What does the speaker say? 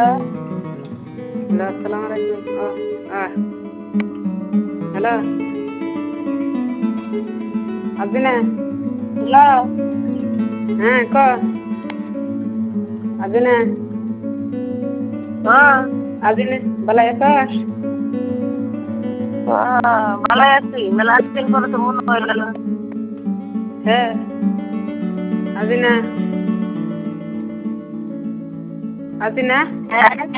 Hello, আসসালামু আলাইকুম। Hello, আসবি না? হ্যালো। হ্যাঁ, ক। আসবি না? হ্যাঁ, আসবি না? বালাই আছস? ভালো আছি। মেলা দিন পরে তো মনে হইল না। হ্যাঁ, আসবি না? আসবি না? হ্যাঁ।